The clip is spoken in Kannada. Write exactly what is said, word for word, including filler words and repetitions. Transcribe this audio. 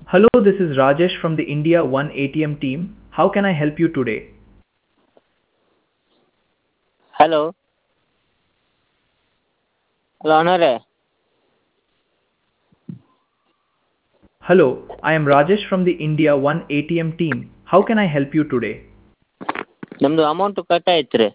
Hello, this is Rajesh from the India One A T M team. How can I help you today? Hello hello ಅಣ್ಣಾವ್ರೆ. Hello, I am Rajesh from the India One A T M team. How can I help you today? ನಮ್ಮದು ಅಮೌಂಟು ಕಟ್ ಆಯ್ತು ರೀ.